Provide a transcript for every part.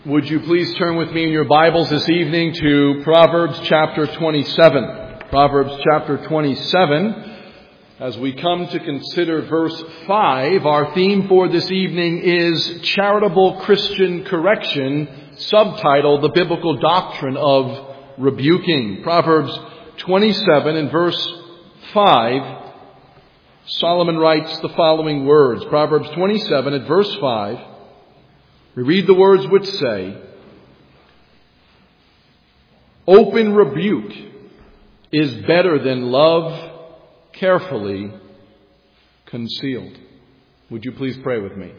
Would you please turn with me in your Bibles this evening to Proverbs chapter 27. Proverbs chapter 27. As we come to consider verse 5, our theme for this evening is Charitable Christian Correction, subtitled The Biblical Doctrine of Rebuking. Proverbs 27 and verse 5, Solomon writes the following words. Proverbs 27 and verse 5. We read the words which say, "Open rebuke is better than love carefully concealed." Would you please pray with me?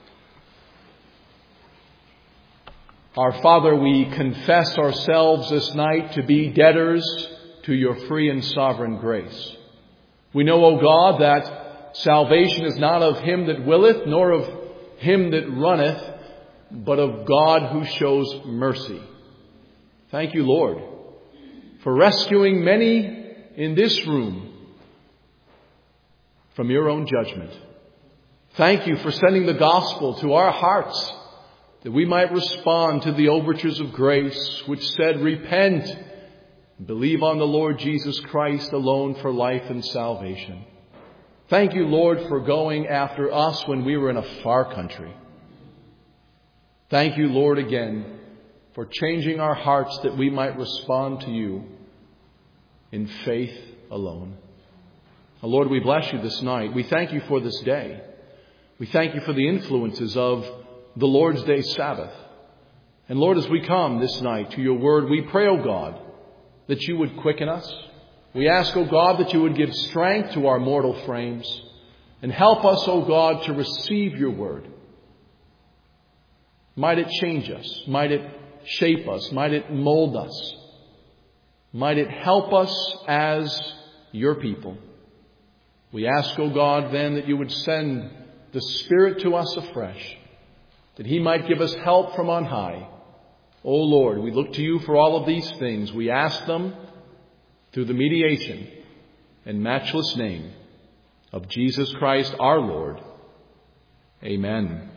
Our Father, we confess ourselves this night to be debtors to your free and sovereign grace. We know, O God, that salvation is not of him that willeth, nor of him that runneth, but of God who shows mercy. Thank you, Lord, for rescuing many in this room from your own judgment. Thank you for sending the gospel to our hearts that we might respond to the overtures of grace which said, "Repent, believe on the Lord Jesus Christ alone for life and salvation." Thank you, Lord, for going after us when we were in a far country. Thank you, Lord, again for changing our hearts that we might respond to you in faith alone. Lord, we bless you this night. We thank you for this day. We thank you for the influences of the Lord's Day Sabbath. And Lord, as we come this night to your word, we pray, O God, that you would quicken us. We ask, O God, that you would give strength to our mortal frames and help us, O God, to receive your word. Might it change us? Might it shape us? Might it mold us? Might it help us as your people? We ask, O God, then that you would send the Spirit to us afresh, that he might give us help from on high. O Lord, we look to you for all of these things. We ask them through the mediation and matchless name of Jesus Christ our Lord. Amen.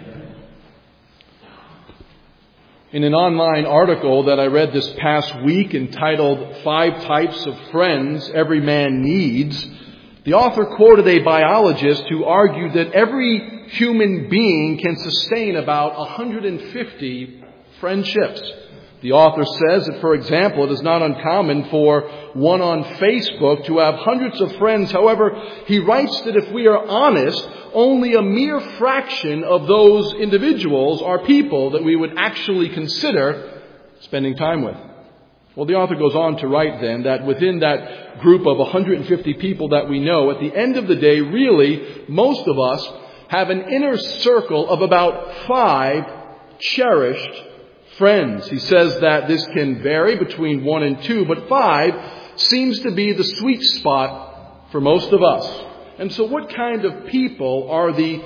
In an online article that I read this past week entitled 5 Types of Friends Every Man Needs, the author quoted a biologist who argued that every human being can sustain about 150 friendships. The author says that, for example, it is not uncommon for one on Facebook to have hundreds of friends. However, he writes that if we are honest, only a mere fraction of those individuals are people that we would actually consider spending time with. Well, the author goes on to write then that within that group of 150 people that we know, at the end of the day, really, most of us have an inner circle of about 5 cherished friends. He says that this can vary between 1 and 2, but 5 seems to be the sweet spot for most of us. And so what kind of people are the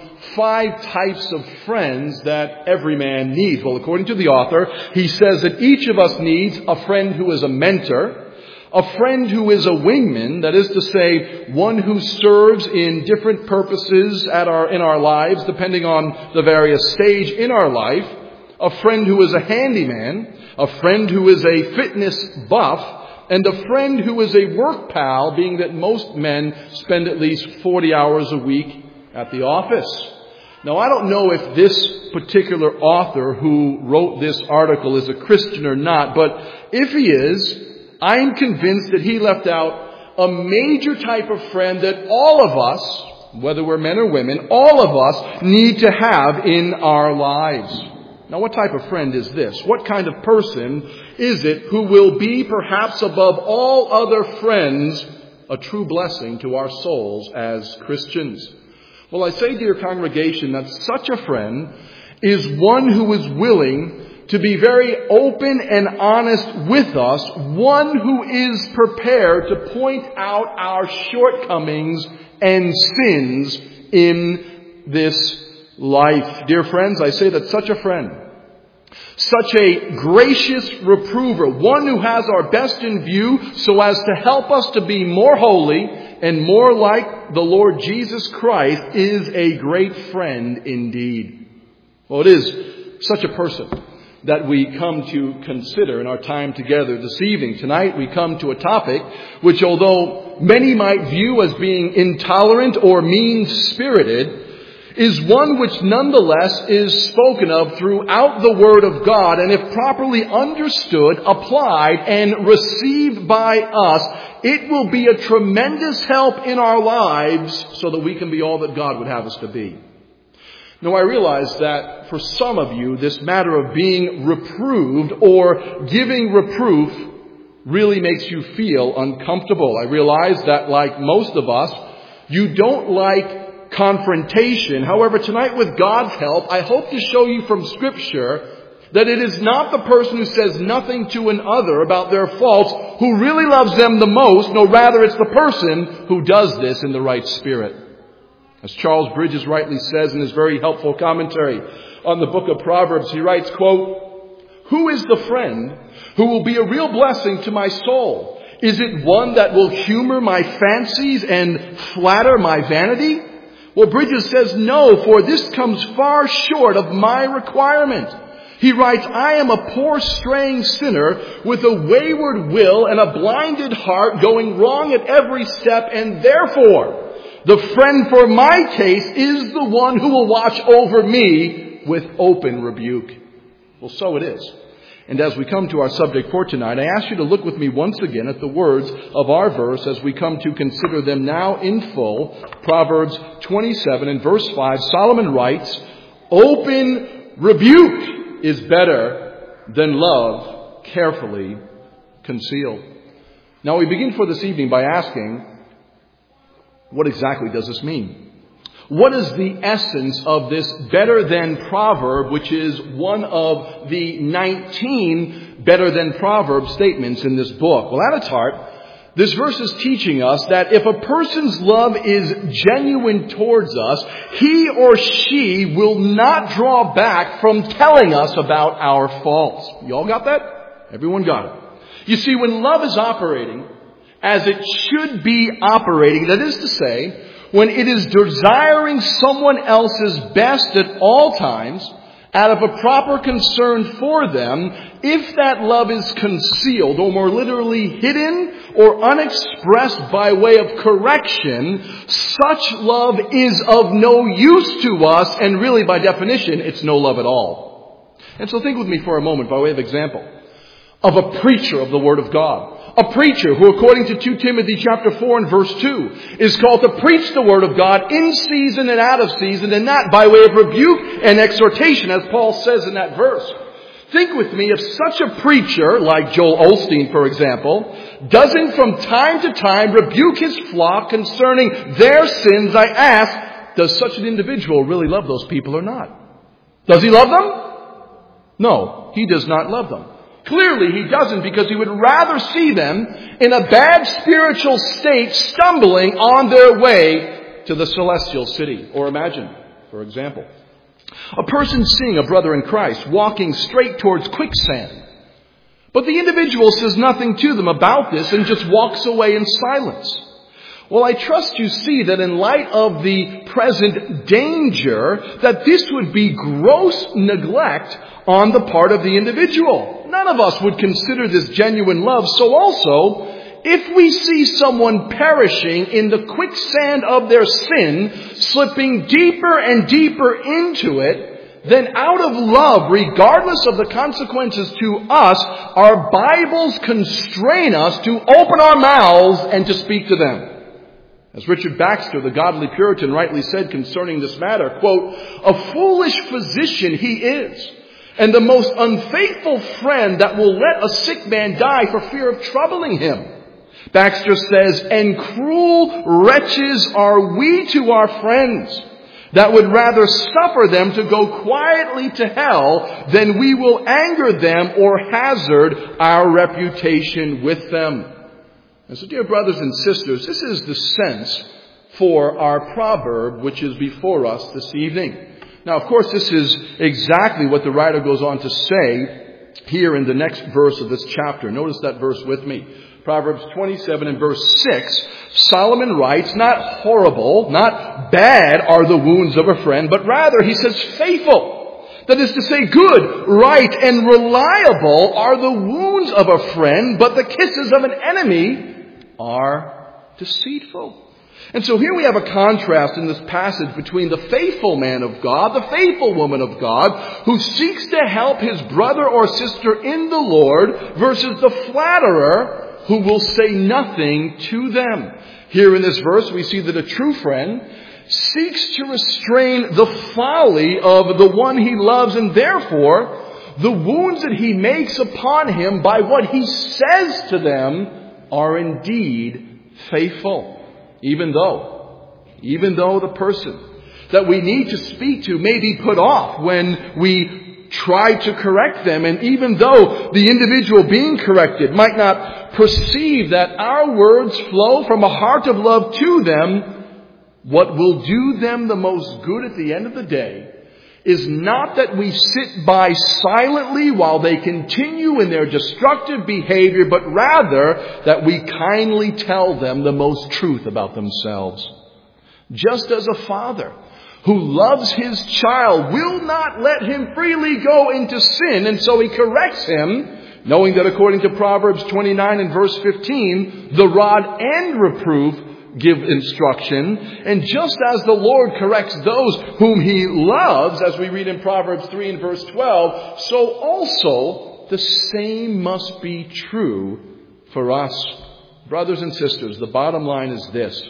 5 types of friends that every man needs? Well, according to the author, he says that each of us needs a friend who is a mentor, a friend who is a wingman, that is to say, one who serves in different purposes in our lives, depending on the various stage in our life, a friend who is a handyman, a friend who is a fitness buff, and a friend who is a work pal, being that most men spend at least 40 hours a week at the office. Now, I don't know if this particular author who wrote this article is a Christian or not, but if he is, I am convinced that he left out a major type of friend that all of us, whether we're men or women, all of us need to have in our lives. Now, what type of friend is this? What kind of person is it who will be, perhaps above all other friends, a true blessing to our souls as Christians? Well, I say, dear congregation, that such a friend is one who is willing to be very open and honest with us, one who is prepared to point out our shortcomings and sins in this life. Dear friends, I say that such a friend, such a gracious reprover, one who has our best in view so as to help us to be more holy and more like the Lord Jesus Christ, is a great friend indeed. Well, it is such a person that we come to consider in our time together this evening. Tonight we come to a topic which, although many might view as being intolerant or mean-spirited, is one which nonetheless is spoken of throughout the Word of God, and if properly understood, applied, and received by us, it will be a tremendous help in our lives so that we can be all that God would have us to be. Now, I realize that for some of you, this matter of being reproved or giving reproof really makes you feel uncomfortable. I realize that, like most of us, you don't like confrontation. However, tonight, with God's help, I hope to show you from Scripture that it is not the person who says nothing to another about their faults who really loves them the most. No, rather it's the person who does this in the right spirit. As Charles Bridges rightly says in his very helpful commentary on the book of Proverbs, he writes, quote, "Who is the friend who will be a real blessing to my soul? Is it one that will humor my fancies and flatter my vanity? Well, Bridges says, no, for this comes far short of my requirement." He writes, "I am a poor straying sinner with a wayward will and a blinded heart, going wrong at every step, and therefore the friend for my case is the one who will watch over me with open rebuke." Well, so it is. And as we come to our subject for tonight, I ask you to look with me once again at the words of our verse as we come to consider them now in full. Proverbs 27 and verse 5, Solomon writes, "Open rebuke is better than love carefully concealed." Now we begin for this evening by asking, what exactly does this mean? What is the essence of this better than proverb, which is one of the 19 better than proverb statements in this book? Well, at its heart, this verse is teaching us that if a person's love is genuine towards us, he or she will not draw back from telling us about our faults. You all got that? Everyone got it. You see, when love is operating as it should be operating, that is to say, when it is desiring someone else's best at all times, out of a proper concern for them, if that love is concealed, or more literally hidden or unexpressed by way of correction, such love is of no use to us, and really by definition, it's no love at all. And so think with me for a moment, by way of example, of a preacher of the Word of God. A preacher who, according to 2 Timothy chapter 4 and verse 2, is called to preach the Word of God in season and out of season, and not by way of rebuke and exhortation, as Paul says in that verse. Think with me, if such a preacher, like Joel Osteen, for example, doesn't from time to time rebuke his flock concerning their sins, I ask, does such an individual really love those people or not? Does he love them? No, he does not love them. Clearly he doesn't, because he would rather see them in a bad spiritual state, stumbling on their way to the celestial city. Or imagine, for example, a person seeing a brother in Christ walking straight towards quicksand. But the individual says nothing to them about this and just walks away in silence. Well, I trust you see that in light of the present danger, that this would be gross neglect on the part of the individual. None of us would consider this genuine love. So also, if we see someone perishing in the quicksand of their sin, slipping deeper and deeper into it, then out of love, regardless of the consequences to us, our Bibles constrain us to open our mouths and to speak to them. As Richard Baxter, the godly Puritan, rightly said concerning this matter, quote, "A foolish physician he is, and the most unfaithful friend that will let a sick man die for fear of troubling him." Baxter says, "And cruel wretches are we to our friends, that would rather suffer them to go quietly to hell than we will anger them or hazard our reputation with them." And so, dear brothers and sisters, this is the sense for our proverb which is before us this evening. Now, of course, this is exactly what the writer goes on to say here in the next verse of this chapter. Notice that verse with me. Proverbs 27 and verse 6, Solomon writes, not horrible, not bad are the wounds of a friend, but rather, he says, faithful. That is to say, good, right, and reliable are the wounds of a friend, but the kisses of an enemy are deceitful. And so here we have a contrast in this passage between the faithful man of God, the faithful woman of God, who seeks to help his brother or sister in the Lord, versus the flatterer who will say nothing to them. Here in this verse we see that a true friend seeks to restrain the folly of the one he loves, and therefore the wounds that he makes upon him by what he says to them are indeed faithful. Even though the person that we need to speak to may be put off when we try to correct them, and even though the individual being corrected might not perceive that our words flow from a heart of love to them, what will do them the most good at the end of the day is not that we sit by silently while they continue in their destructive behavior, but rather that we kindly tell them the most truth about themselves. Just as a father who loves his child will not let him freely go into sin, and so he corrects him, knowing that according to Proverbs 29 and verse 15, the rod and reproof give instruction. And just as the Lord corrects those whom he loves, as we read in Proverbs 3 and verse 12, so also the same must be true for us. Brothers and sisters, the bottom line is this: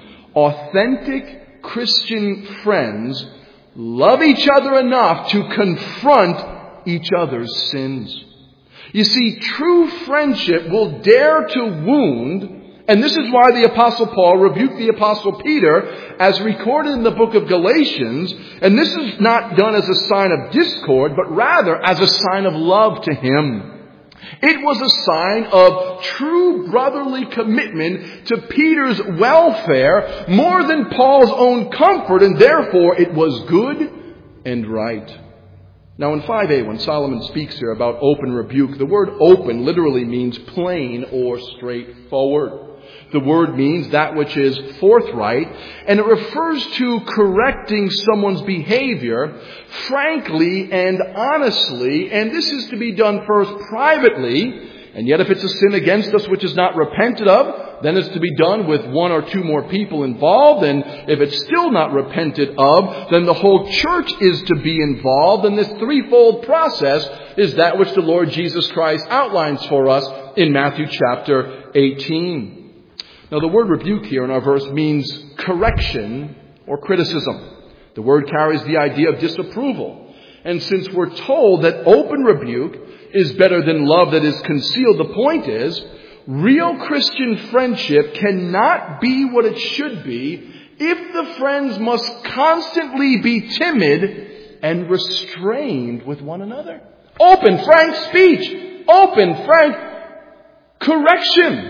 authentic Christian friends love each other enough to confront each other's sins. You see, true friendship will dare to wound. And this is why the Apostle Paul rebuked the Apostle Peter, as recorded in the book of Galatians. And this is not done as a sign of discord, but rather as a sign of love to him. It was a sign of true brotherly commitment to Peter's welfare more than Paul's own comfort, and therefore it was good and right. Now in 5a, when Solomon speaks here about open rebuke, the word open literally means plain or straightforward. The word means that which is forthright, and it refers to correcting someone's behavior frankly and honestly, and this is to be done first privately, and yet if it's a sin against us which is not repented of, then it's to be done with one or two more people involved, and if it's still not repented of, then the whole church is to be involved, and this threefold process is that which the Lord Jesus Christ outlines for us in Matthew chapter 18. Now, the word rebuke here in our verse means correction or criticism. The word carries the idea of disapproval. And since we're told that open rebuke is better than love that is concealed, the point is, real Christian friendship cannot be what it should be if the friends must constantly be timid and restrained with one another. Open, frank speech. Open, frank correction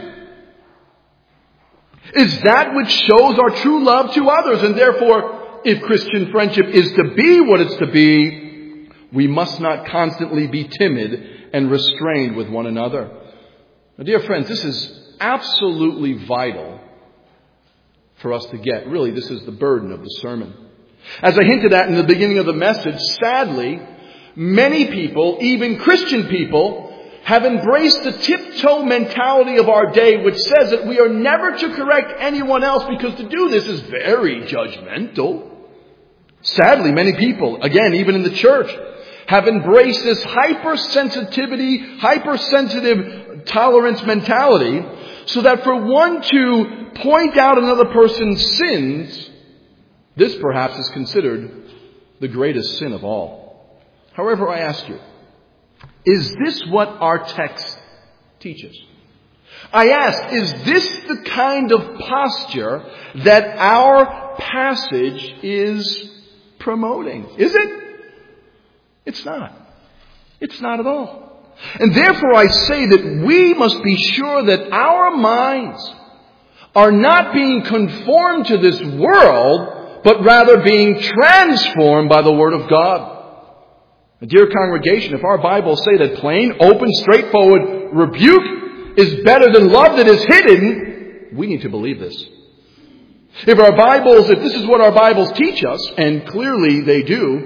is that which shows our true love to others. And therefore, if Christian friendship is to be what it's to be, we must not constantly be timid and restrained with one another. Now, dear friends, this is absolutely vital for us to get. Really, this is the burden of the sermon. As I hinted at in the beginning of the message, sadly, many people, even Christian people, have embraced the tiptoe mentality of our day, which says that we are never to correct anyone else because to do this is very judgmental. Sadly, many people, again, even in the church, have embraced this hypersensitive tolerance mentality, so that for one to point out another person's sins, this perhaps is considered the greatest sin of all. However, I ask you, is this what our text teaches? I ask, is this the kind of posture that our passage is promoting? Is it? It's not. It's not at all. And therefore I say that we must be sure that our minds are not being conformed to this world, but rather being transformed by the Word of God. Dear congregation, if our Bibles say that plain, open, straightforward rebuke is better than love that is hidden, we need to believe this. If this is what our Bibles teach us, and clearly they do,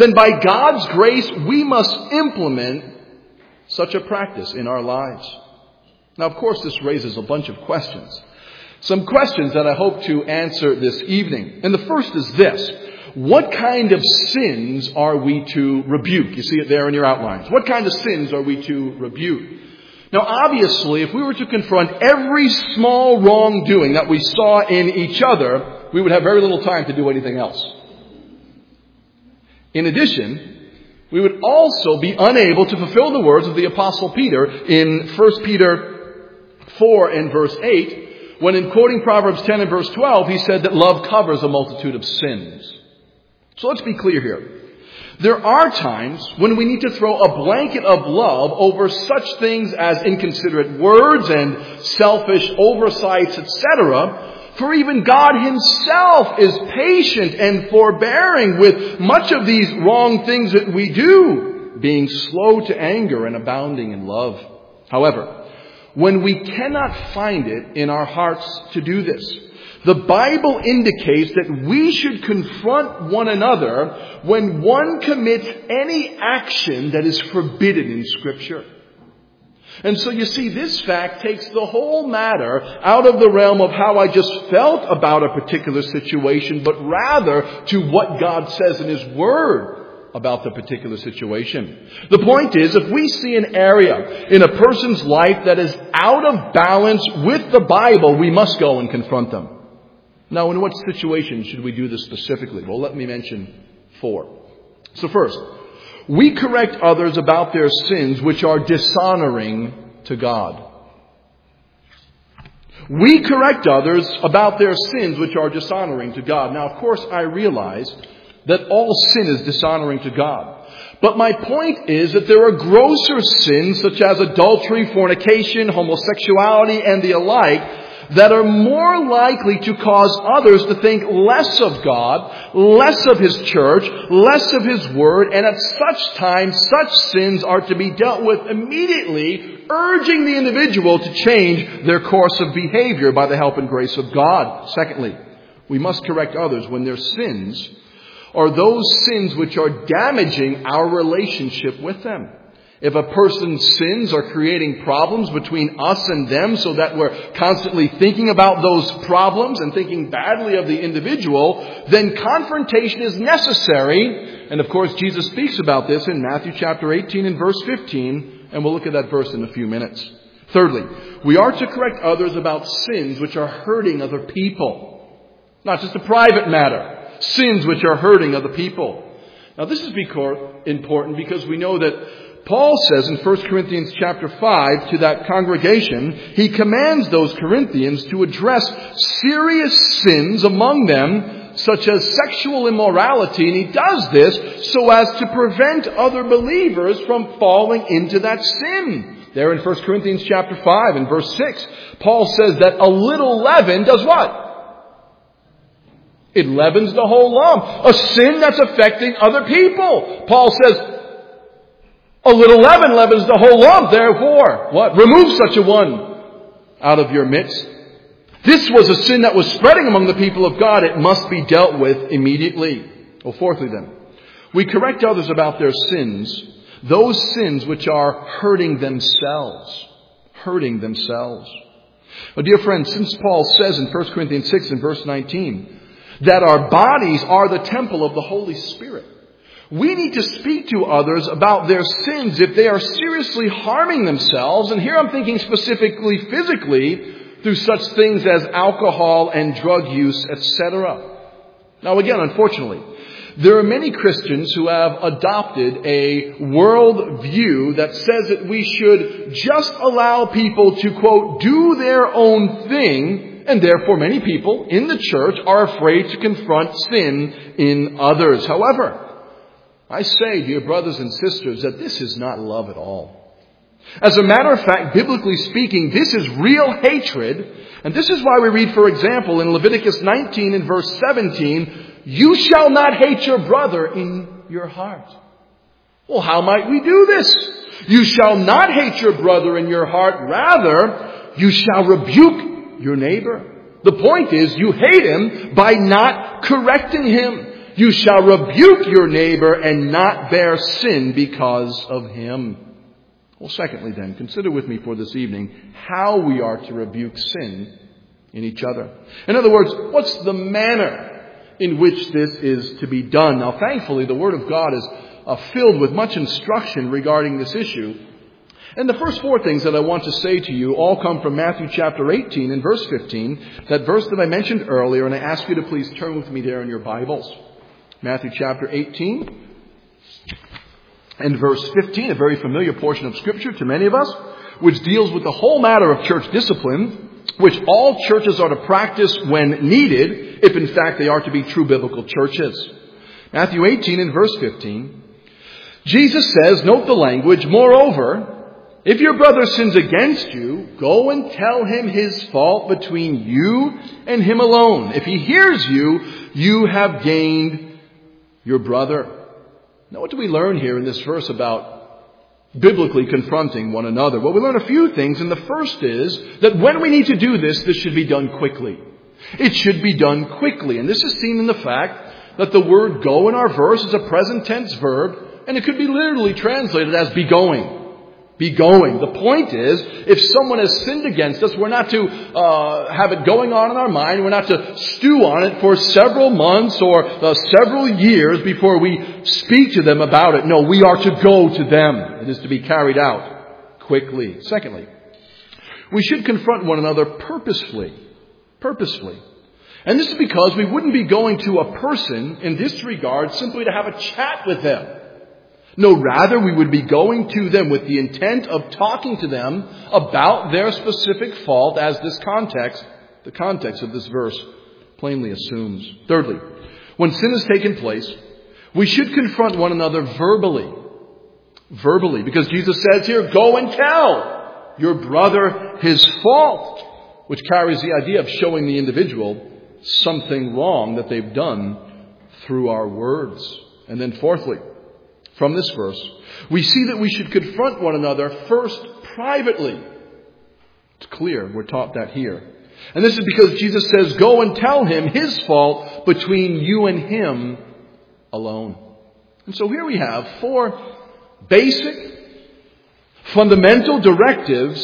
then by God's grace we must implement such a practice in our lives. Now, of course, this raises a bunch of questions. Some questions that I hope to answer this evening. And the first is this. What kind of sins are we to rebuke? You see it there in your outlines. What kind of sins are we to rebuke? Now, obviously, if we were to confront every small wrongdoing that we saw in each other, we would have very little time to do anything else. In addition, we would also be unable to fulfill the words of the Apostle Peter in 1 Peter 4 and verse 8, when in quoting Proverbs 10 and verse 12, he said that love covers a multitude of sins. So let's be clear here. There are times when we need to throw a blanket of love over such things as inconsiderate words and selfish oversights, etc. For even God himself is patient and forbearing with much of these wrong things that we do, being slow to anger and abounding in love. However, when we cannot find it in our hearts to do this, the Bible indicates that we should confront one another when one commits any action that is forbidden in Scripture. And so you see, this fact takes the whole matter out of the realm of how I just felt about a particular situation, but rather to what God says in His Word about the particular situation. The point is, if we see an area in a person's life that is out of balance with the Bible, we must go and confront them. Now, in what situation should we do this specifically? Well, let me mention 4. So first, we correct others about their sins which are dishonoring to God. We correct others about their sins which are dishonoring to God. Now, of course, I realize that all sin is dishonoring to God. But my point is that there are grosser sins such as adultery, fornication, homosexuality, and the alike that are more likely to cause others to think less of God, less of His church, less of His Word, and at such times, such sins are to be dealt with immediately, urging the individual to change their course of behavior by the help and grace of God. Secondly, we must correct others when their sins are those sins which are damaging our relationship with them. If a person's sins are creating problems between us and them so that we're constantly thinking about those problems and thinking badly of the individual, then confrontation is necessary. And of course, Jesus speaks about this in Matthew chapter 18 and verse 15, and we'll look at that verse in a few minutes. Thirdly, we are to correct others about sins which are hurting other people. Not just a private matter. Sins which are hurting other people. Now this is important because we know that Paul says in 1 Corinthians chapter 5 to that congregation, he commands those Corinthians to address serious sins among them, such as sexual immorality, and he does this so as to prevent other believers from falling into that sin. There in 1 Corinthians chapter 5 and verse 6, Paul says that a little leaven does what? It leavens the whole lump. A sin that's affecting other people. Paul says, a little leaven leavens the whole lump, therefore, what? Remove such a one out of your midst. This was a sin that was spreading among the people of God. It must be dealt with immediately. Well, fourthly then, we correct others about their sins, those sins which are hurting themselves. Hurting themselves. Well, dear friends, since Paul says in 1 Corinthians 6 and verse 19, that our bodies are the temple of the Holy Spirit, we need to speak to others about their sins if they are seriously harming themselves. And here I'm thinking specifically physically through such things as alcohol and drug use, etc. Now again, unfortunately, there are many Christians who have adopted a world view that says that we should just allow people to, quote, do their own thing. And therefore many people in the church are afraid to confront sin in others. However, I say, dear brothers and sisters, that this is not love at all. As a matter of fact, biblically speaking, this is real hatred. And this is why we read, for example, in Leviticus 19 and verse 17, you shall not hate your brother in your heart. Well, how might we do this? You shall not hate your brother in your heart. Rather, you shall rebuke your neighbor. The point is, you hate him by not correcting him. You shall rebuke your neighbor and not bear sin because of him. Well, secondly then, consider with me for this evening how we are to rebuke sin in each other. In other words, what's the manner in which this is to be done? Now, thankfully, the Word of God is filled with much instruction regarding this issue. And the first four things that I want to say to you all come from Matthew chapter 18 and verse 15, that verse that I mentioned earlier, and I ask you to please turn with me there in your Bibles. Matthew chapter 18 and verse 15, a very familiar portion of Scripture to many of us, which deals with the whole matter of church discipline, which all churches are to practice when needed, if in fact they are to be true biblical churches. Matthew 18 and verse 15, Jesus says, note the language, moreover, if your brother sins against you, go and tell him his fault between you and him alone. If he hears you, you have gained your brother. Now, what do we learn here in this verse about biblically confronting one another? Well, we learn a few things, and the first is that when we need to do this, this should be done quickly. It should be done quickly, and this is seen in the fact that the word go in our verse is a present tense verb, and it could be literally translated as be going. Be going. The point is, if someone has sinned against us, we're not to have it going on in our mind. We're not to stew on it for several months or several years before we speak to them about it. No, we are to go to them. It is to be carried out quickly. Secondly, we should confront one another purposefully. Purposefully. And this is because we wouldn't be going to a person in this regard simply to have a chat with them. No, rather we would be going to them with the intent of talking to them about their specific fault, as the context of this verse plainly assumes. Thirdly, when sin has taken place, we should confront one another verbally. Verbally, because Jesus says here, go and tell your brother his fault, which carries the idea of showing the individual something wrong that they've done through our words. And then fourthly, from this verse, we see that we should confront one another first privately. It's clear we're taught that here. And this is because Jesus says, go and tell him his fault between you and him alone. And so here we have four basic, fundamental directives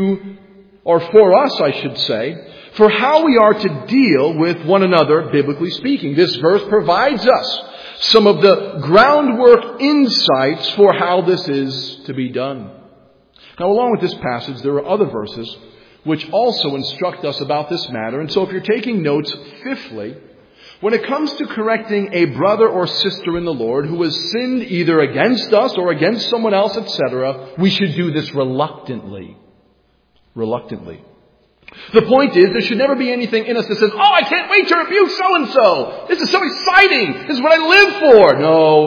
for us, I should say, for how we are to deal with one another, biblically speaking. This verse provides us some of the groundwork insights for how this is to be done. Now, along with this passage, there are other verses which also instruct us about this matter. And so if you're taking notes, fifthly, when it comes to correcting a brother or sister in the Lord who has sinned either against us or against someone else, etc., we should do this reluctantly. Reluctantly. The point is, there should never be anything in us that says, oh, I can't wait to rebuke so-and-so. This is so exciting. This is what I live for.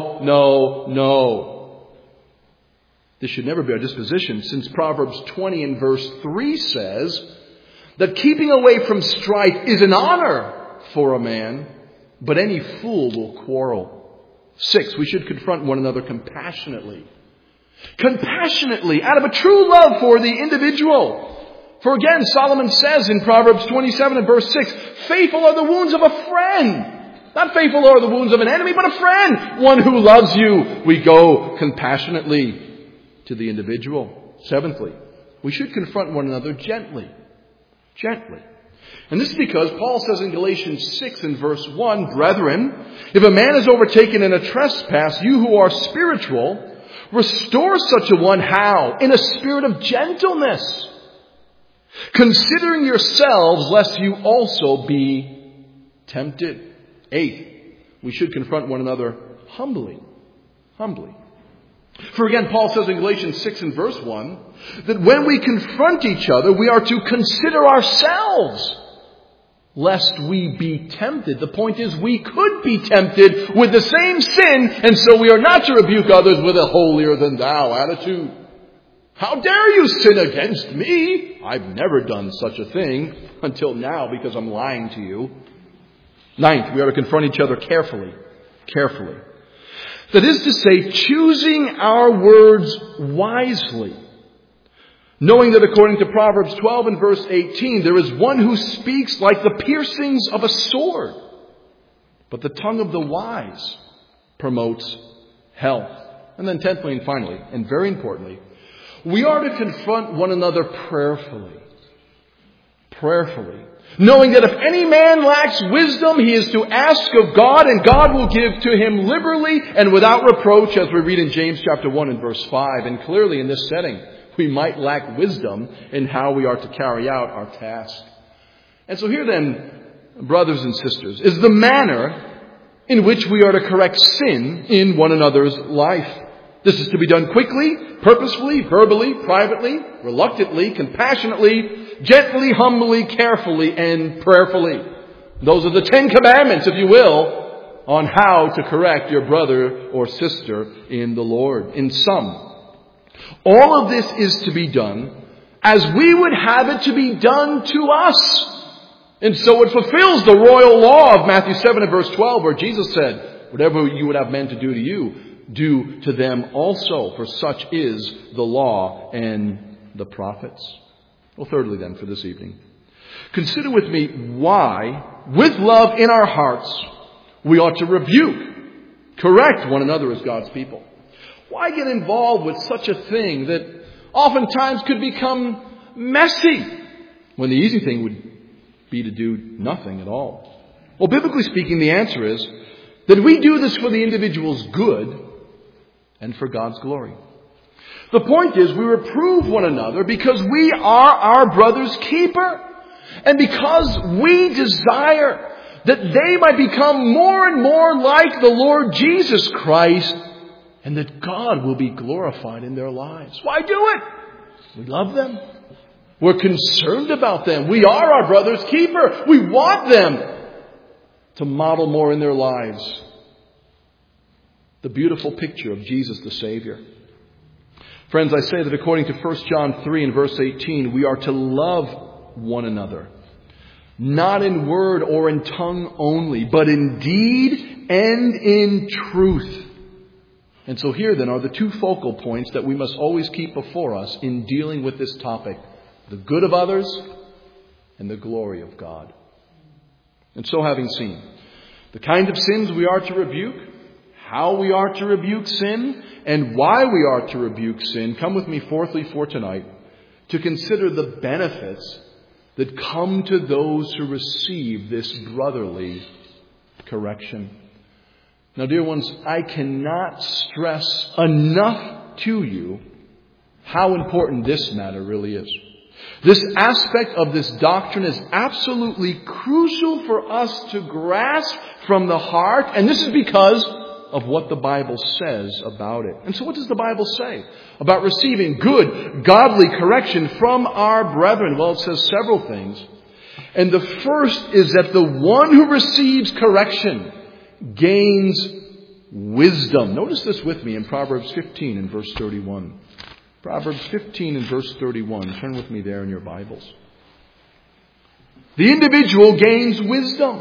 No. This should never be our disposition, since Proverbs 20 and verse 3 says that keeping away from strife is an honor for a man, but any fool will quarrel. 6, we should confront one another compassionately. Compassionately, out of a true love for the individual. For again, Solomon says in Proverbs 27 and verse 6, faithful are the wounds of a friend. Not faithful are the wounds of an enemy, but a friend. One who loves you. We go compassionately to the individual. 7thly, we should confront one another gently. Gently. And this is because Paul says in Galatians 6 and verse 1, brethren, if a man is overtaken in a trespass, you who are spiritual, restore such a one how? In a spirit of gentleness. Considering yourselves, lest you also be tempted. 8, we should confront one another humbly. Humbly. For again, Paul says in Galatians 6 and verse 1, that when we confront each other, we are to consider ourselves, lest we be tempted. The point is, we could be tempted with the same sin, and so we are not to rebuke others with a holier than thou attitude. How dare you sin against me? I've never done such a thing until now because I'm lying to you. 9th, we are to confront each other carefully. Carefully. That is to say, choosing our words wisely. Knowing that according to Proverbs 12 and verse 18, there is one who speaks like the piercings of a sword. but the tongue of the wise promotes health. And then 10th and finally, and very importantly, we are to confront one another prayerfully. Prayerfully. Knowing that if any man lacks wisdom, he is to ask of God, and God will give to him liberally and without reproach, as we read in James chapter 1 and verse 5. And clearly in this setting, we might lack wisdom in how we are to carry out our task. And so here then, brothers and sisters, is the manner in which we are to correct sin in one another's life. This is to be done quickly, purposefully, verbally, privately, reluctantly, compassionately, gently, humbly, carefully, and prayerfully. Those are the 10 commandments, if you will, on how to correct your brother or sister in the Lord. In sum, all of this is to be done as we would have it to be done to us. And so it fulfills the royal law of Matthew 7 and verse 12, where Jesus said, whatever you would have men to do to you, do to them also, for such is the law and the prophets. Well, thirdly then, for this evening, consider with me why, with love in our hearts, we ought to rebuke, correct one another as God's people. Why get involved with such a thing that oftentimes could become messy, when the easy thing would be to do nothing at all? Well, biblically speaking, the answer is that we do this for the individual's good and for God's glory. The point is, we reprove one another because we are our brother's keeper, and because we desire that they might become more and more like the Lord Jesus Christ, and that God will be glorified in their lives. Why do it? We love them. We're concerned about them. We are our brother's keeper. We want them to model more in their lives the beautiful picture of Jesus the Savior. Friends, I say that according to 1 John 3 and verse 18, we are to love one another, not in word or in tongue only, but in deed and in truth. And so here then are the two focal points that we must always keep before us in dealing with this topic: the good of others and the glory of God. And so, having seen the kind of sins we are to rebuke, how we are to rebuke sin, and why we are to rebuke sin, come with me fourthly for tonight to consider the benefits that come to those who receive this brotherly correction. Now, dear ones, I cannot stress enough to you how important this matter really is. This aspect of this doctrine is absolutely crucial for us to grasp from the heart, and this is because of what the Bible says about it. And so what does the Bible say about receiving good, godly correction from our brethren? Well, it says several things. And the first is that the one who receives correction gains wisdom. Notice this with me in Proverbs 15 and verse 31. Proverbs 15 and verse 31. Turn with me there in your Bibles. The individual gains wisdom.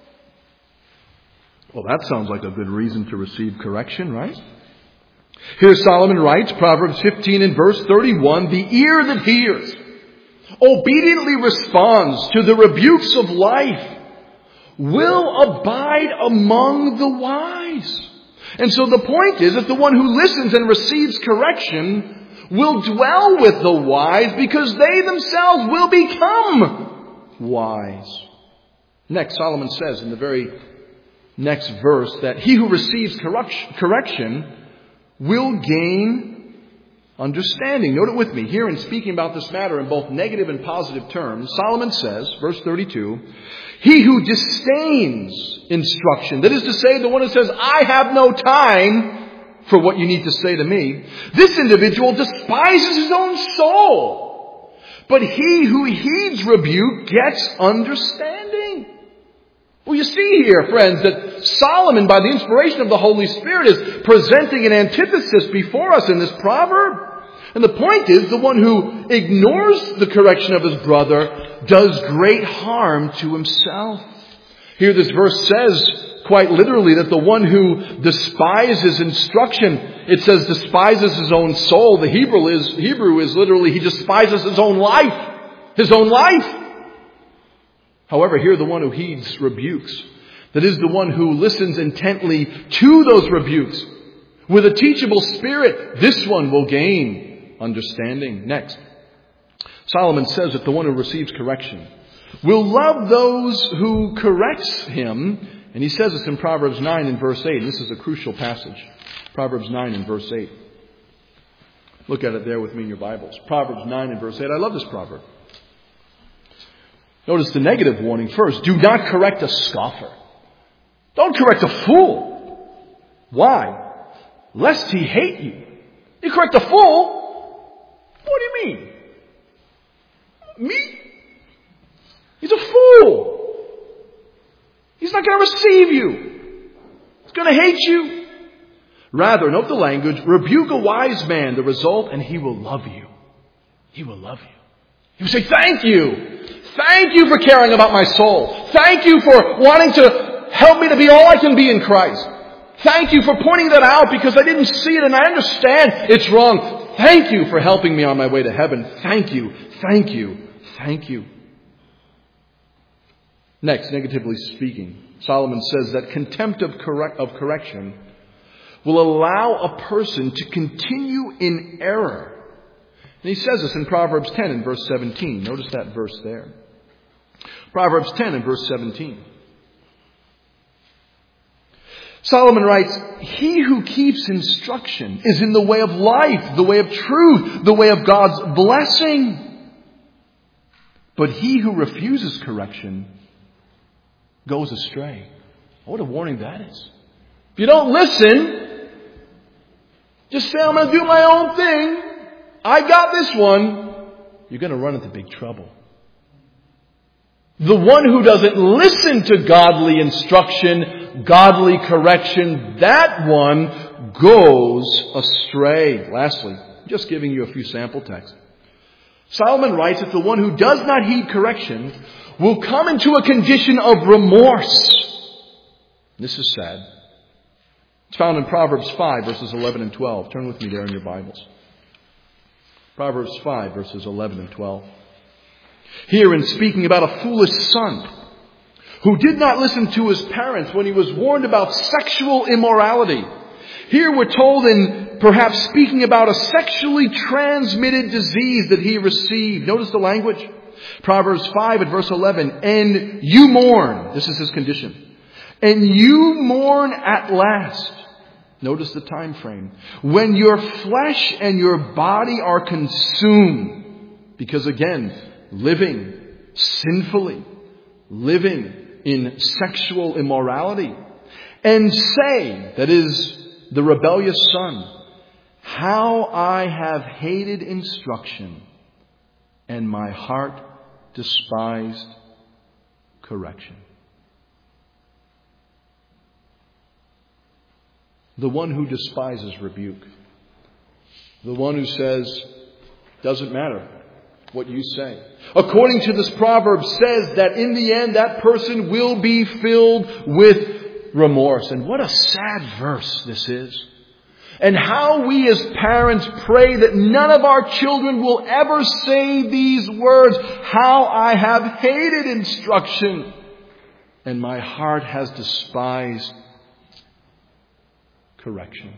Well, that sounds like a good reason to receive correction, right? Here Solomon writes, Proverbs 15 and verse 31, the ear that hears obediently responds to the rebukes of life will abide among the wise. And so the point is that the one who listens and receives correction will dwell with the wise because they themselves will become wise. Next, Solomon says in the very next verse that he who receives correction will gain understanding. Note it with me. Here in speaking about this matter in both negative and positive terms, Solomon says, verse 32, he who disdains instruction, that is to say, the one who says, I have no time for what you need to say to me, this individual despises his own soul. But he who heeds rebuke gets understanding. Well, you see here, friends, that Solomon, by the inspiration of the Holy Spirit, is presenting an antithesis before us in this proverb. And the point is, the one who ignores the correction of his brother does great harm to himself. Here this verse says, quite literally, that the one who despises instruction, it says despises his own soul. The Hebrew is literally, he despises his own life. His own life. However, here the one who heeds rebukes, That is the one who listens intently to those rebukes with a teachable spirit. This one will gain understanding. Next, Solomon says that the one who receives correction will love those who corrects him. And he says this in Proverbs 9 and verse 8. This is a crucial passage. Proverbs 9 and verse 8. Look at it there with me in your Bibles. Proverbs 9 and verse 8. I love this proverb. Notice the negative warning first. Do not correct a scoffer. Don't correct a fool. Why? Lest he hate you. You correct a fool? What do you mean? Me? He's a fool. He's not going to receive you. He's going to hate you. Rather, note the language, rebuke a wise man, the result, and he will love you. He will love you. He will say, thank you. Thank you for caring about my soul. Thank you for wanting to help me to be all I can be in Christ. Thank you for pointing that out because I didn't see it and I understand it's wrong. Thank you for helping me on my way to heaven. Thank you. Thank you. Thank you. Next, negatively speaking, Solomon says that contempt of correction will allow a person to continue in error. And he says this in Proverbs 10 and verse 17. Notice that verse there. Proverbs 10 and verse 17. Solomon writes, he who keeps instruction is in the way of life, the way of truth, the way of God's blessing. But he who refuses correction goes astray. What a warning that is. If you don't listen, just say, I'm going to do my own thing. I got this one. You're going to run into big trouble. The one who doesn't listen to godly instruction, godly correction, that one goes astray. Lastly, just giving you a few sample texts. Solomon writes that the one who does not heed correction will come into a condition of remorse. This is sad. It's found in Proverbs 5, verses 11 and 12. Turn with me there in your Bibles. Proverbs 5, verses 11 and 12. Here, in speaking about a foolish son who did not listen to his parents when he was warned about sexual immorality. Here we're told in perhaps speaking about a sexually transmitted disease that he received. Notice the language. Proverbs 5 and verse 11. And you mourn. This is his condition. And you mourn at last. Notice the time frame. When your flesh and your body are consumed. Because again, living sinfully. Living in sexual immorality. And say, that is the rebellious son, how I have hated instruction and my heart despised correction. The one who despises rebuke. The one who says, doesn't matter what you say. According to this proverb says that in the end that person will be filled with remorse. And what a sad verse this is. And how we as parents pray that none of our children will ever say these words. How I have hated instruction and my heart has despised correction.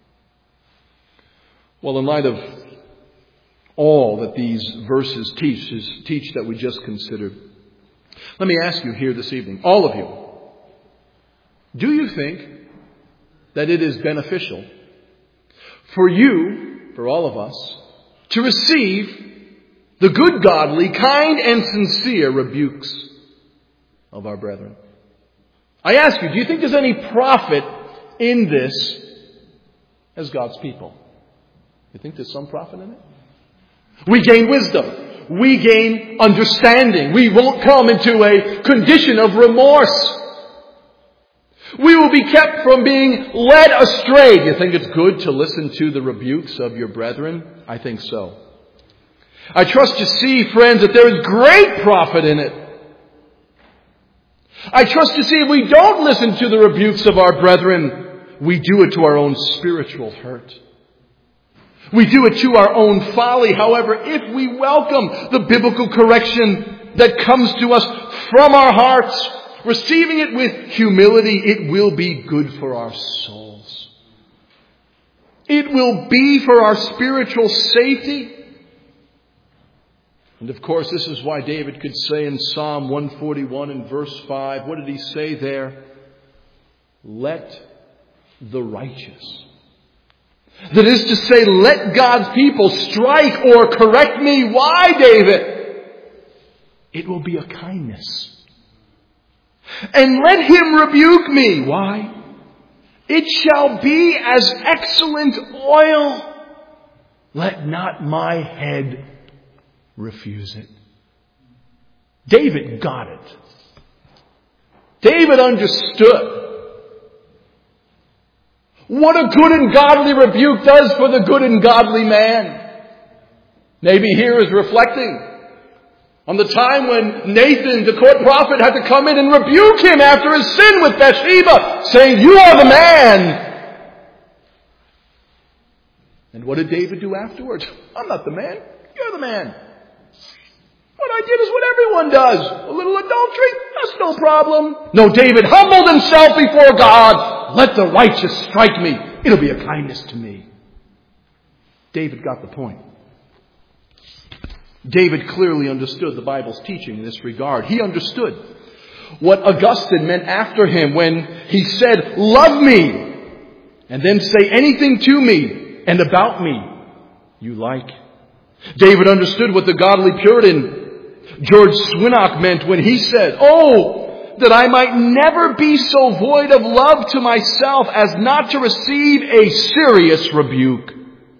Well, in light of all that these verses teach that we just considered, let me ask you here this evening, all of you, do you think that it is beneficial for you, for all of us, to receive the good, godly, kind, and sincere rebukes of our brethren? I ask you, do you think there's any profit in this as God's people? You think there's some profit in it? We gain wisdom. We gain understanding. We won't come into a condition of remorse. We will be kept from being led astray. Do you think it's good to listen to the rebukes of your brethren? I think so. I trust you see, friends, that there is great profit in it. I trust you see if we don't listen to the rebukes of our brethren, we do it to our own spiritual hurt. We do it to our own folly. However, if we welcome the biblical correction that comes to us from our hearts, receiving it with humility, it will be good for our souls. It will be for our spiritual safety. And of course, this is why David could say in Psalm 141 and verse 5, what did he say there? Let the righteous. That is to say, let God's people strike or correct me. Why, David? It will be a kindness. And let him rebuke me. Why? It shall be as excellent oil. Let not my head refuse it. David got it. David understood what a good and godly rebuke does for the good and godly man. Maybe here is reflecting on the time when Nathan, the court prophet, had to come in and rebuke him after his sin with Bathsheba, saying, "You are the man." And what did David do afterwards? "I'm not the man. You're the man. What I did is what everyone does. A little adultery, that's no problem." No, David humbled himself before God. "Let the righteous strike me. It'll be a kindness to me." David got the point. David clearly understood the Bible's teaching in this regard. He understood what Augustine meant after him when he said, "Love me, and then say anything to me and about me you like." David understood what the godly Puritan George Swinnock meant when he said, "Oh, that I might never be so void of love to myself as not to receive a serious rebuke."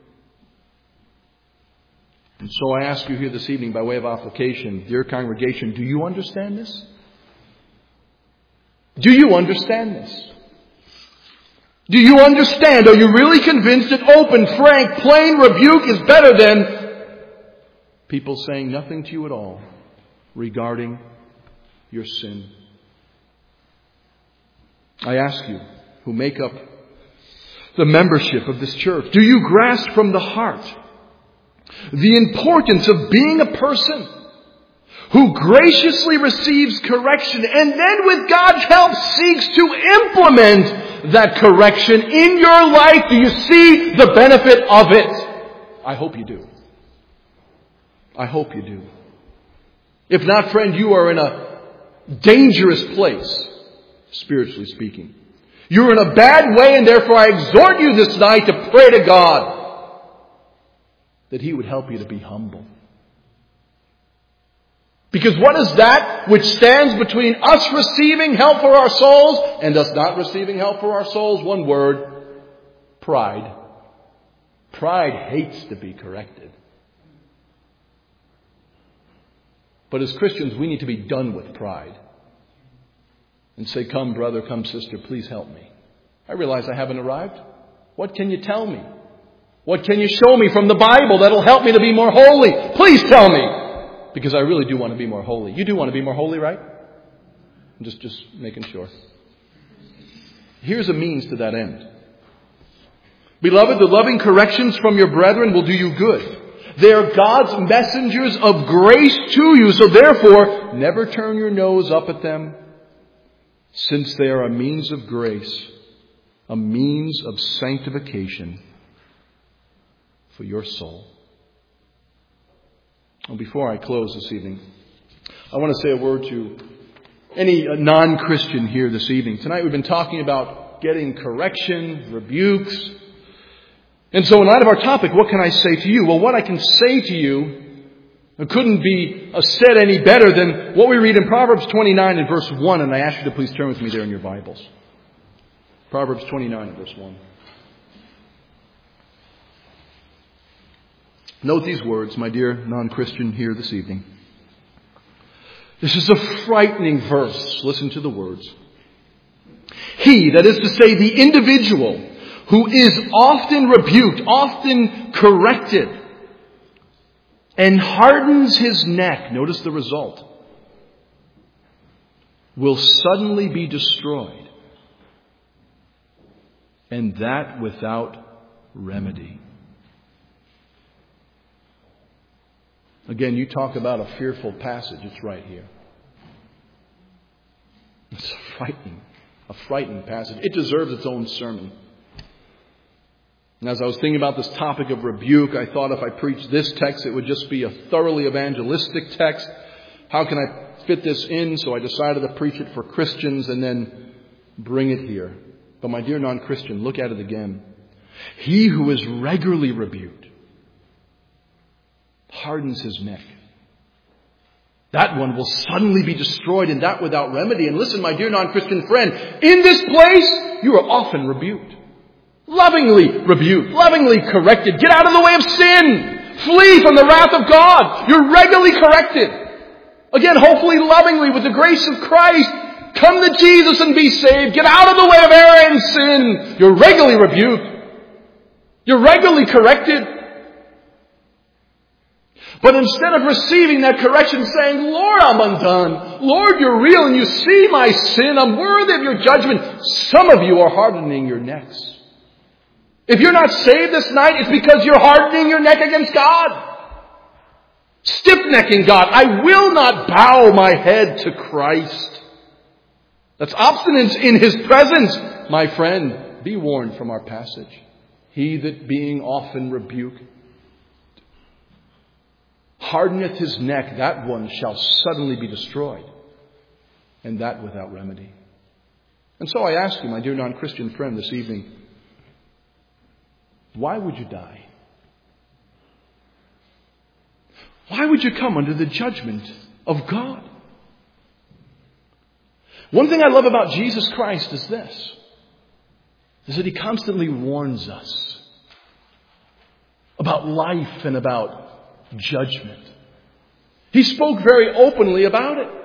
And so I ask you here this evening by way of application, dear congregation, do you understand this? Do you understand this? Do you understand? Are you really convinced that open, frank, plain rebuke is better than people saying nothing to you at all regarding your sin? I ask you, who make up the membership of this church, do you grasp from the heart the importance of being a person who graciously receives correction and then with God's help seeks to implement that correction in your life? Do you see the benefit of it? I hope you do. I hope you do. If not, friend, you are in a dangerous place, spiritually speaking. You're in a bad way, and therefore I exhort you this night to pray to God that He would help you to be humble. Because what is that which stands between us receiving help for our souls and us not receiving help for our souls? One word: pride. Pride hates to be corrected. But as Christians, we need to be done with pride and say, "Come, brother, come, sister, please help me. I realize I haven't arrived. What can you tell me? What can you show me from the Bible that'll help me to be more holy? Please tell me, because I really do want to be more holy." You do want to be more holy, right? I'm just making sure. Here's a means to that end. Beloved, the loving corrections from your brethren will do you good. They are God's messengers of grace to you, so therefore, never turn your nose up at them, since they are a means of grace, a means of sanctification for your soul. Well, before I close this evening, I want to say a word to any non-Christian here this evening. Tonight we've been talking about getting correction, rebukes. And so in light of our topic, what can I say to you? Well, what I can say to you couldn't be said any better than what we read in Proverbs 29 and verse 1. And I ask you to please turn with me there in your Bibles. Proverbs 29 and verse 1. Note these words, my dear non-Christian here this evening. This is a frightening verse. Listen to the words. He, that is to say the individual who is often rebuked, often corrected, and hardens his neck, notice the result, will suddenly be destroyed, and that without remedy. Again, you talk about a fearful passage. It's right here. It's a frightening passage. It deserves its own sermon. And as I was thinking about this topic of rebuke, I thought if I preached this text, it would just be a thoroughly evangelistic text. How can I fit this in? So I decided to preach it for Christians and then bring it here. But my dear non-Christian, look at it again. He who is regularly rebuked hardens his neck. That one will suddenly be destroyed, and that without remedy. And listen, my dear non-Christian friend, in this place, you are often rebuked. Lovingly rebuked, lovingly corrected. Get out of the way of sin. Flee from the wrath of God. You're regularly corrected. Again, hopefully lovingly with the grace of Christ. Come to Jesus and be saved. Get out of the way of error and sin. You're regularly rebuked. You're regularly corrected. But instead of receiving that correction saying, Lord, I'm undone. Lord, you're real and you see my sin. I'm worthy of your judgment. Some of you are hardening your necks. If you're not saved this night, it's because you're hardening your neck against God. Stiff-necking God. I will not bow my head to Christ. That's obstinance in His presence. My friend, be warned from our passage. He that being often rebuked hardeneth his neck, that one shall suddenly be destroyed, and that without remedy. And so I ask you, my dear non-Christian friend, this evening, why would you die? Why would you come under the judgment of God? One thing I love about Jesus Christ is this, is that He constantly warns us about life and about judgment. He spoke very openly about it.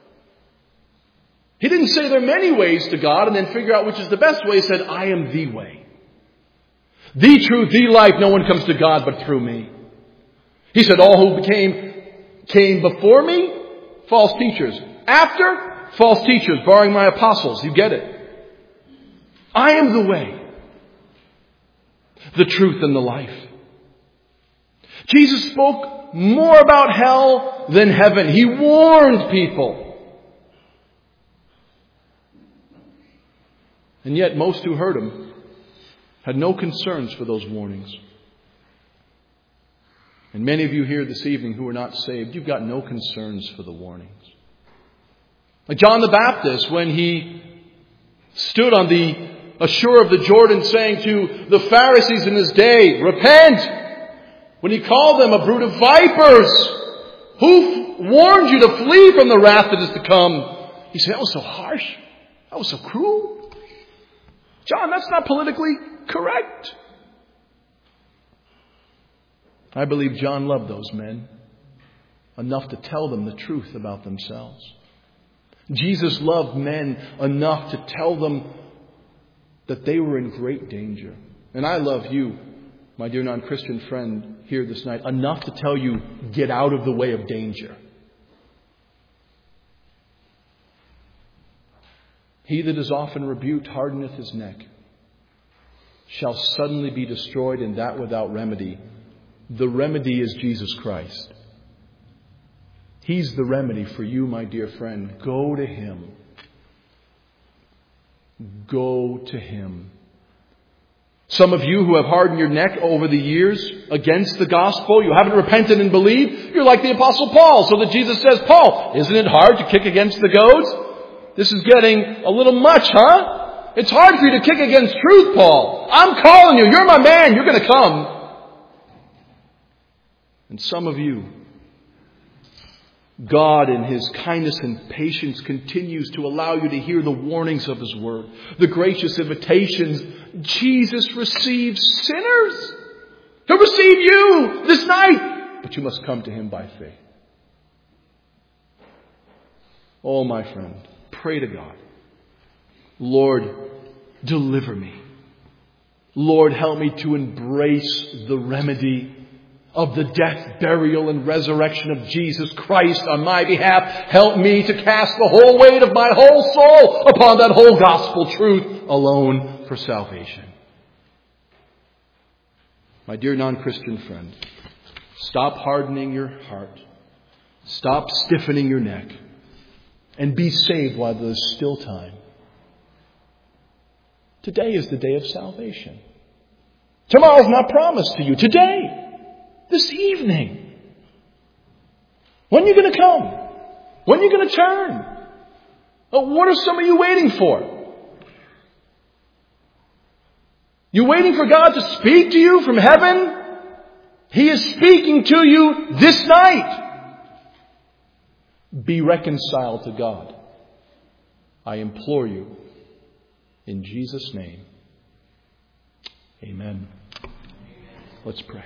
He didn't say there are many ways to God and then figure out which is the best way. He said, I am the way, the truth, the life. No one comes to God but through me. He said, all who came before me, false teachers. After, false teachers, barring my apostles. You get it. I am the way, the truth, and the life. Jesus spoke more about hell than heaven. He warned people. And yet most who heard Him had no concerns for those warnings. And many of you here this evening who are not saved, you've got no concerns for the warnings. Like John the Baptist, when he stood on the shore of the Jordan saying to the Pharisees in his day, repent! When he called them a brood of vipers, who warned you to flee from the wrath that is to come? He said, that was so harsh. That was so cruel. John, that's not politically correct. I believe John loved those men enough to tell them the truth about themselves. Jesus loved men enough to tell them that they were in great danger. And I love you, my dear non-Christian friend here this night, enough to tell you, get out of the way of danger. He that is often rebuked hardeneth his neck, shall suddenly be destroyed, and that without remedy. The remedy is Jesus Christ. He's the remedy for you, my dear friend. Go to Him. Go to Him. Some of you who have hardened your neck over the years against the gospel, you haven't repented and believed, you're like the Apostle Paul. So that Jesus says, Paul, isn't it hard to kick against the goads? This is getting a little much, huh? It's hard for you to kick against truth, Paul. I'm calling you. You're my man. You're going to come. And some of you, God in His kindness and patience continues to allow you to hear the warnings of His Word, the gracious invitations. Jesus receives sinners. He'll receive you this night, but you must come to Him by faith. Oh, my friend, pray to God. Lord, deliver me. Lord, help me to embrace the remedy of the death, burial, and resurrection of Jesus Christ on my behalf. Help me to cast the whole weight of my whole soul upon that whole gospel truth alone for salvation. My dear non-Christian friend, stop hardening your heart. Stop stiffening your neck. and be saved while there's still time. Today is the day of salvation. Tomorrow's not promised to you. Today, this evening. When are you going to come? When are you going to turn? What are some of you waiting for? You waiting for God to speak to you from heaven? He is speaking to you this night. Be reconciled to God. I implore you in Jesus' name. Amen. Let's pray.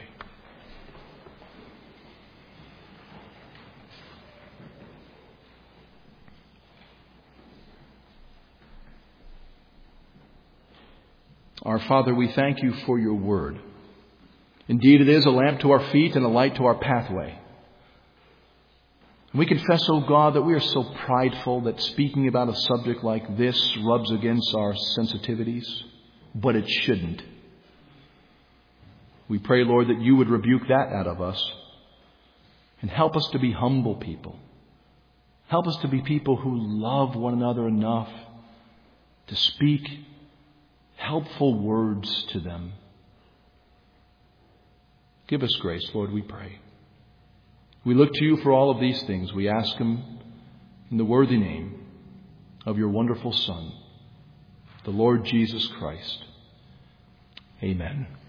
Our Father, we thank you for your word. Indeed, it is a lamp to our feet and a light to our pathway. And we confess, O God, that we are so prideful that speaking about a subject like this rubs against our sensitivities, but it shouldn't. We pray, Lord, that you would rebuke that out of us and help us to be humble people. Help us to be people who love one another enough to speak helpful words to them. Give us grace, Lord, we pray. We look to you for all of these things. We ask them in the worthy name of your wonderful Son, the Lord Jesus Christ. Amen.